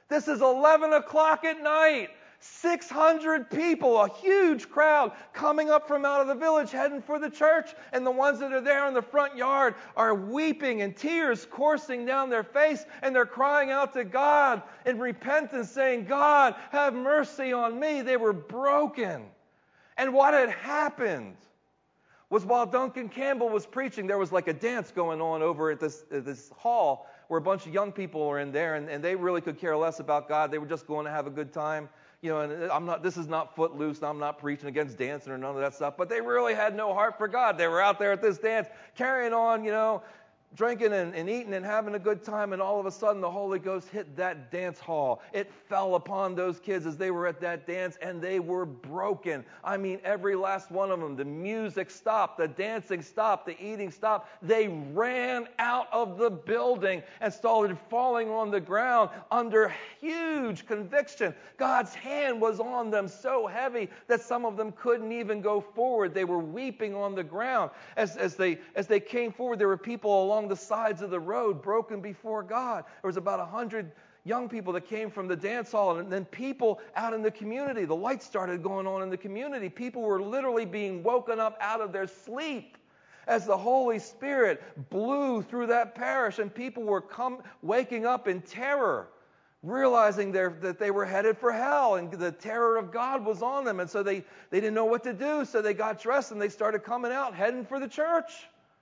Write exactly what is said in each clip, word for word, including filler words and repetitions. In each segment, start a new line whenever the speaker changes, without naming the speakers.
This is eleven o'clock at night. six hundred people, a huge crowd coming up from out of the village heading for the church. And the ones that are there in the front yard are weeping and tears coursing down their face. And they're crying out to God in repentance, saying, God, have mercy on me. They were broken. And what had happened was while Duncan Campbell was preaching, there was like a dance going on over at this, at this hall where a bunch of young people were in there. And, and they really could care less about God. They were just going to have a good time. You know, and I'm not, this is not Footloose. I'm not preaching against dancing or none of that stuff. But they really had no heart for God. They were out there at this dance, carrying on, you know, drinking and, and eating and having a good time. And all of a sudden, the Holy Ghost hit that dance hall. It fell upon those kids as they were at that dance, and they were broken. I mean, every last one of them. The music stopped. The dancing stopped. The eating stopped. They ran out of the building and started falling on the ground under huge conviction. God's hand was on them so heavy that some of them couldn't even go forward. They were weeping on the ground. As, as, they, as they came forward, there were people along the sides of the road broken before God. There was about a hundred young people that came from the dance hall, and then people out in the community. The lights started going on in the community. People were literally being woken up out of their sleep as the Holy Spirit blew through that parish, and people were come, waking up in terror, realizing that they were headed for hell, and the terror of God was on them. And so they, they didn't know what to do, so they got dressed and they started coming out, heading for the church.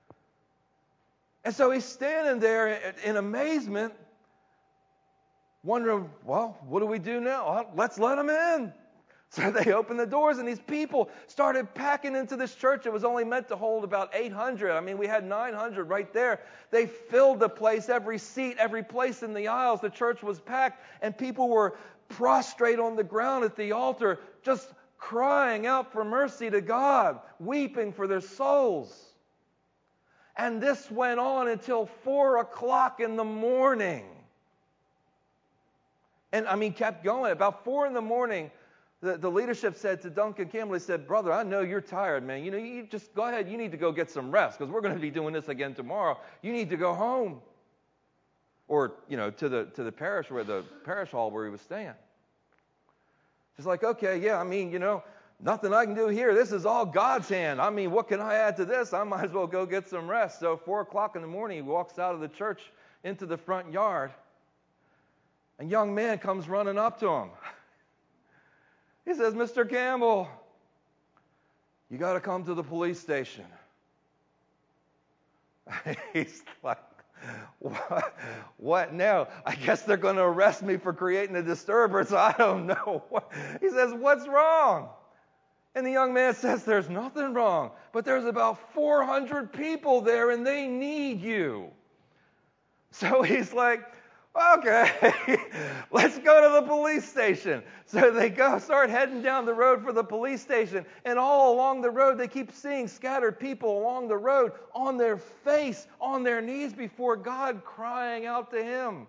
And so he's standing there in amazement, wondering, well, what do we do now? Well, let's let him in. So they opened the doors, and these people started packing into this church. It was only meant to hold about eight hundred. I mean, we had nine hundred right there. They filled the place, every seat, every place in the aisles. The church was packed, and people were prostrate on the ground at the altar, just crying out for mercy to God, weeping for their souls. And this went on until four o'clock in the morning. And, I mean, kept going. About four in the morning, the, the leadership said to Duncan Campbell, they said, brother, I know you're tired, man. You know, you just go ahead. You need to go get some rest because we're going to be doing this again tomorrow. You need to go home. Or, you know, to the to the parish, where the parish hall where he was staying. Just like, okay, yeah, I mean, you know, nothing I can do here. This is all God's hand. I mean, what can I add to this? I might as well go get some rest. So four o'clock in the morning, he walks out of the church into the front yard. A young man comes running up to him. He says, Mister Campbell, you got to come to the police station. He's like, what? What now? I guess they're going to arrest me for creating a disturbance. I don't know. He says, what's wrong? And the young man says, there's nothing wrong, but there's about four hundred people there and they need you. So he's like, okay, let's go to the police station. So they go, start heading down the road for the police station. And all along the road, they keep seeing scattered people along the road on their face, on their knees before God, crying out to him.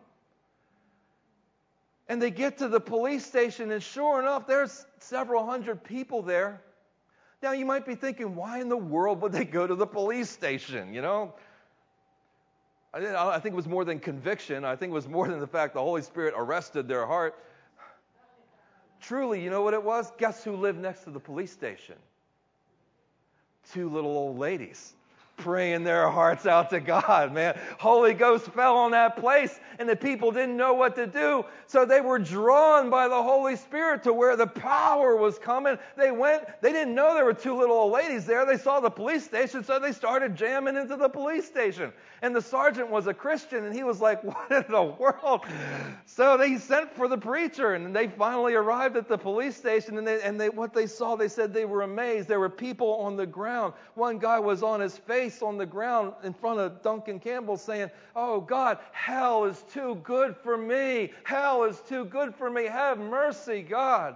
And they get to the police station, and sure enough, there's several hundred people there. Now, you might be thinking, why in the world would they go to the police station, you know? I, didn't, I think it was more than conviction. I think it was more than the fact the Holy Spirit arrested their heart. Truly, you know what it was? Guess who lived next to the police station? Two little old ladies praying their hearts out to God, man. Holy Ghost fell on that place, and the people didn't know what to do, so they were drawn by the Holy Spirit to where the power was coming. They went, they didn't know there were two little old ladies there. They saw the police station, so they started jamming into the police station. And the sergeant was a Christian, and he was like, what in the world? So they sent for the preacher, and they finally arrived at the police station, and, they, and they, what they saw, they said they were amazed. There were people on the ground. One guy was on his face on the ground in front of Duncan Campbell saying, oh God, hell is too good for me. Hell is too good for me. Have mercy, God.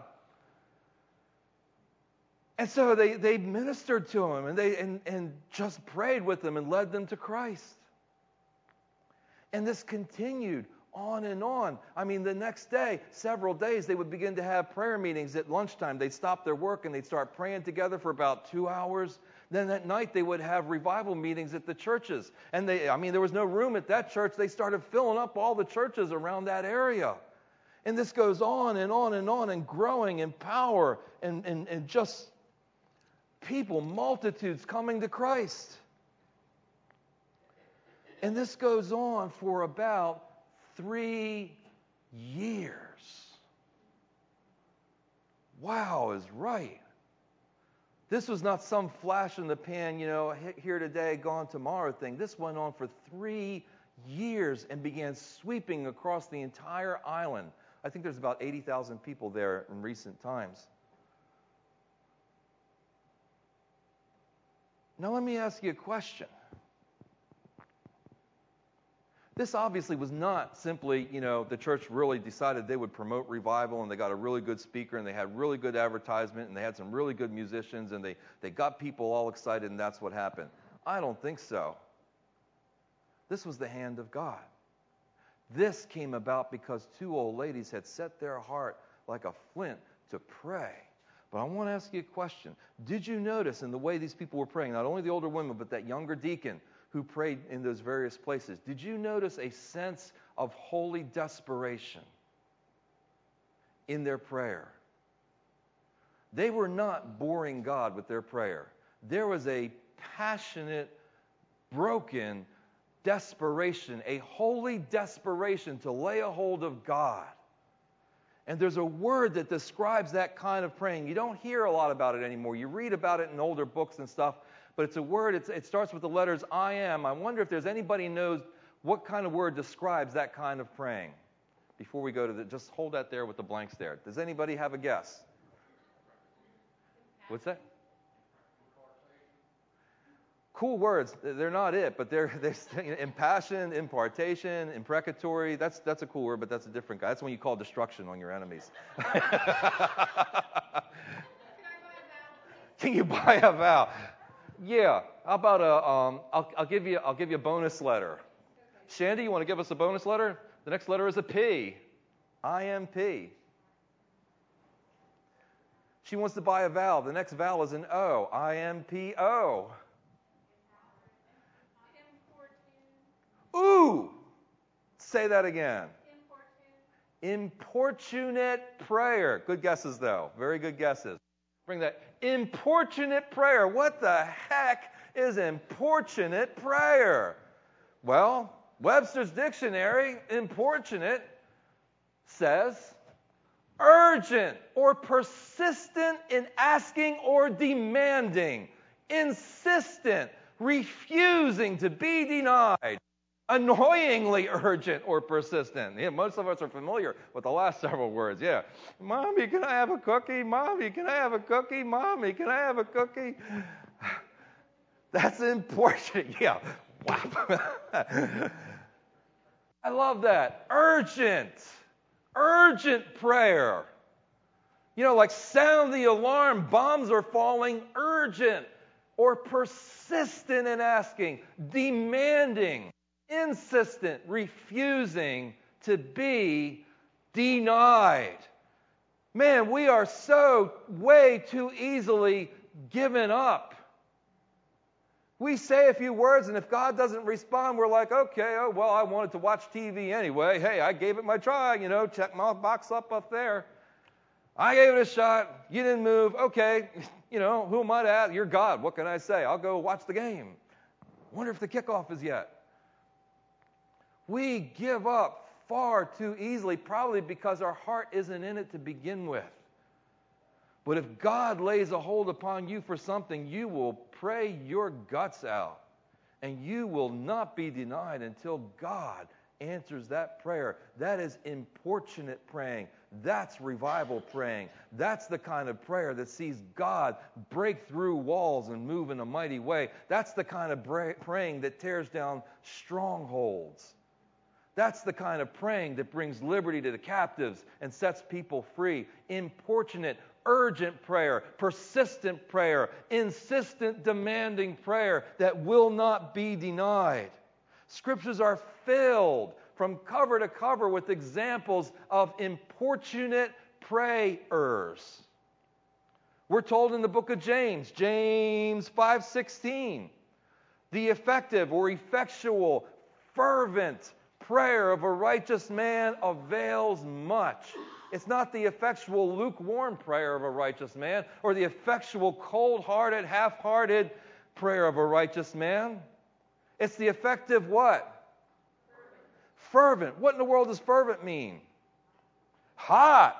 And so they, they ministered to him and they and, and just prayed with them and led them to Christ. And this continued on and on. I mean, the next day, several days, they would begin to have prayer meetings at lunchtime. They'd stop their work and they'd start praying together for about two hours. Then at night, they would have revival meetings at the churches. And they, I mean, there was no room at that church. They started filling up all the churches around that area. And this goes on and on and on and growing in power and, and, and just people, multitudes coming to Christ. And this goes on for about three years. Wow is right. This was not some flash in the pan, you know, here today, gone tomorrow thing. This went on for three years and began sweeping across the entire island. I think there's about eighty thousand people there in recent times. Now let me ask you a question. This obviously was not simply, you know, the church really decided they would promote revival and they got a really good speaker and they had really good advertisement and they had some really good musicians and they, they got people all excited and that's what happened. I don't think so. This was the hand of God. This came about because two old ladies had set their heart like a flint to pray. But I want to ask you a question. Did you notice in the way these people were praying, not only the older women, but that younger deacon who prayed in those various places, did you notice a sense of holy desperation in their prayer? They were not boring God with their prayer. There was a passionate, broken desperation, a holy desperation to lay a hold of God. And there's a word that describes that kind of praying. You don't hear a lot about it anymore. You read about it in older books and stuff, but it's a word, it's, it starts with the letters I am. I wonder if there's anybody who knows what kind of word describes that kind of praying. Before we go to the, just hold that there with the blanks there. Does anybody have a guess? What's that? Cool words. They're not it, but they're, they're impassioned, impartation, imprecatory. That's, that's a cool word, but that's a different guy. That's when you call destruction on your enemies. Can you buy a vow? Yeah. How about a? Um, I'll, I'll give you. I'll give you a bonus letter. Shandy, you want to give us a bonus letter? The next letter is a P. I M P. She wants to buy a vowel. The next vowel is an O. I M P O. Ooh. Say that again. Importunate prayer. Good guesses, though. Very good guesses. Bring that. Importunate prayer. What the heck is importunate prayer? Well, Webster's dictionary, importunate, says urgent or persistent in asking or demanding, insistent, refusing to be denied, annoyingly urgent or persistent. Yeah, most of us are familiar with the last several words. Yeah. Mommy, can I have a cookie? Mommy, can I have a cookie? Mommy, can I have a cookie? That's important. Yeah. Wow. I love that. Urgent. Urgent prayer. You know, like sound the alarm. Bombs are falling. Urgent. Or persistent in asking. Demanding. Insistent, refusing to be denied. Man, we are so way too easily given up. We say a few words, and if God doesn't respond, we're like, okay, oh, well, I wanted to watch T V anyway. Hey, I gave it my try, you know, check my box up up there. I gave it a shot. You didn't move. Okay, you know, who am I to ask? You're God. What can I say? I'll go watch the game. Wonder if the kickoff is yet. We give up far too easily, probably because our heart isn't in it to begin with. But if God lays a hold upon you for something, you will pray your guts out. And you will not be denied until God answers that prayer. That is importunate praying. That's revival praying. That's the kind of prayer that sees God break through walls and move in a mighty way. That's the kind of praying that tears down strongholds. That's the kind of praying that brings liberty to the captives and sets people free. Importunate, urgent prayer, persistent prayer, insistent, demanding prayer that will not be denied. Scriptures are filled from cover to cover with examples of importunate prayers. We're told in the book of James, James five sixteen, the effective or effectual, fervent prayer of a righteous man avails much. It's not the effectual, lukewarm prayer of a righteous man or the effectual, cold-hearted, half-hearted prayer of a righteous man. It's the effective what? Fervent. What in the world does fervent mean? Hot.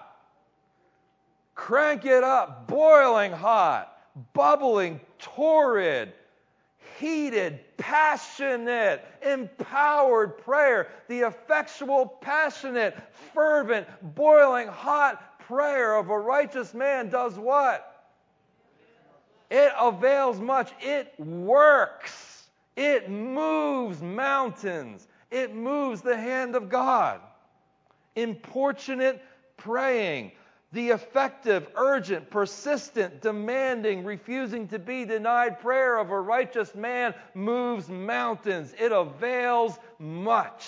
Crank it up. Boiling hot. Bubbling, torrid, heated, passionate, empowered prayer. The effectual, passionate, fervent, boiling hot prayer of a righteous man does what? It avails much. It works. It moves mountains. It moves the hand of God. Importunate praying. The effective, urgent, persistent, demanding, refusing to be denied prayer of a righteous man moves mountains. It avails much.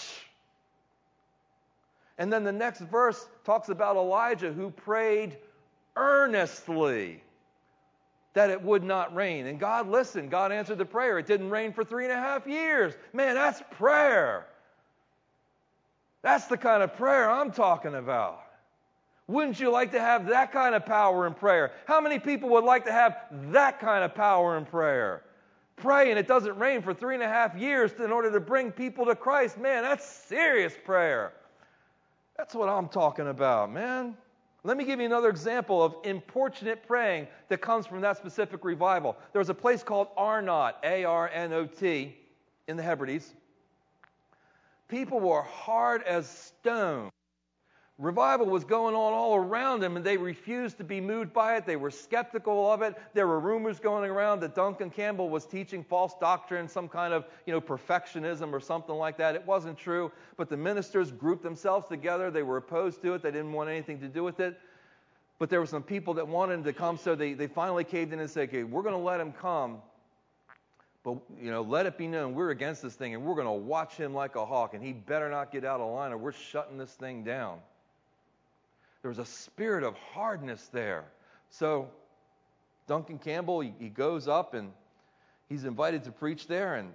And then the next verse talks about Elijah who prayed earnestly that it would not rain. And God listened. God answered the prayer. It didn't rain for three and a half years. Man, that's prayer. That's the kind of prayer I'm talking about. Wouldn't you like to have that kind of power in prayer? How many people would like to have that kind of power in prayer? Pray and it doesn't rain for three and a half years in order to bring people to Christ. Man, that's serious prayer. That's what I'm talking about, man. Let me give you another example of importunate praying that comes from that specific revival. There was a place called Arnot, A R N O T, in the Hebrides. People were hard as stone. Revival was going on all around them, and they refused to be moved by it. They were skeptical of it. There were rumors going around that Duncan Campbell was teaching false doctrine, some kind of, you know, perfectionism or something like that. It wasn't true, but the ministers grouped themselves together. They were opposed to it. They didn't want anything to do with it. But there were some people that wanted him to come, so they, they finally caved in and said, okay, we're going to let him come, but, you know, let it be known we're against this thing, and we're going to watch him like a hawk, and he better not get out of line or we're shutting this thing down. There was a spirit of hardness there. So Duncan Campbell, he, he goes up and he's invited to preach there. And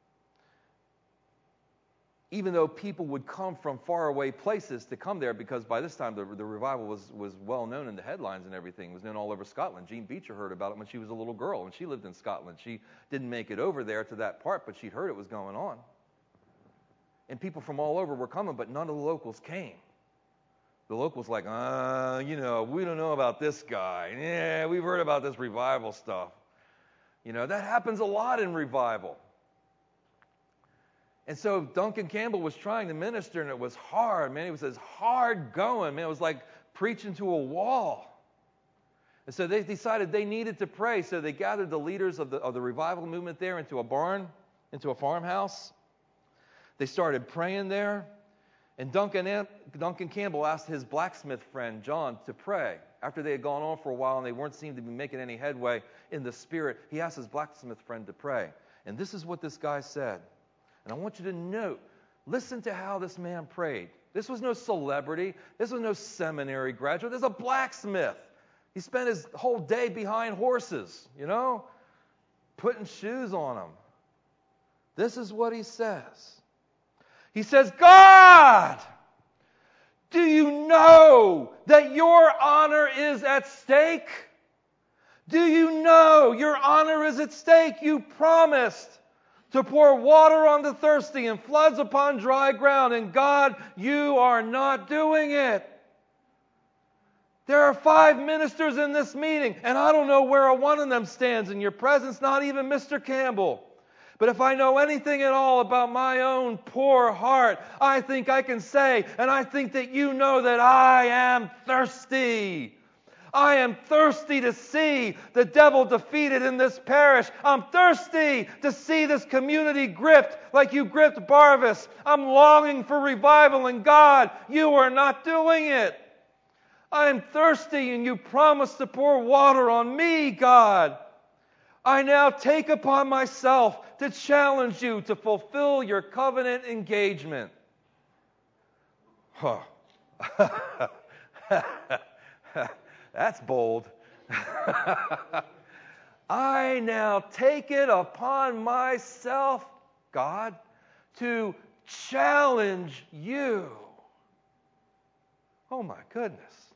even though people would come from faraway places to come there, because by this time the, the revival was, was well known in the headlines and everything. It was known all over Scotland. Jean Beecher heard about it when she was a little girl, and she lived in Scotland. She didn't make it over there to that part, but she'd heard it was going on. And people from all over were coming, but none of the locals came. The locals like, uh, you know, we don't know about this guy. Yeah, we've heard about this revival stuff. You know, that happens a lot in revival. And so Duncan Campbell was trying to minister, and it was hard, man. It was as hard going, man. It was like preaching to a wall. And so they decided they needed to pray. So they gathered the leaders of the, of the revival movement there into a barn, into a farmhouse. They started praying there. And Duncan, Duncan Campbell asked his blacksmith friend, John, to pray. After they had gone on for a while and they weren't seemed to be making any headway in the spirit, he asked his blacksmith friend to pray. And this is what this guy said. And I want you to note, listen to how this man prayed. This was no celebrity. This was no seminary graduate. This is a blacksmith. He spent his whole day behind horses, you know, putting shoes on them. This is what he says. He says, God, do you know that your honor is at stake? Do you know your honor is at stake? You promised to pour water on the thirsty and floods upon dry ground, and God, you are not doing it. There are five ministers in this meeting, and I don't know where one of them stands in your presence, not even Mister Campbell. But if I know anything at all about my own poor heart, I think I can say, and I think that you know, that I am thirsty. I am thirsty to see the devil defeated in this parish. I'm thirsty to see this community gripped like you gripped Barvis. I'm longing for revival, and God, you are not doing it. I am thirsty, and you promised to pour water on me, God. I now take upon myself to challenge you to fulfill your covenant engagement. Huh. That's bold. I now take it upon myself, God, to challenge you. Oh my goodness.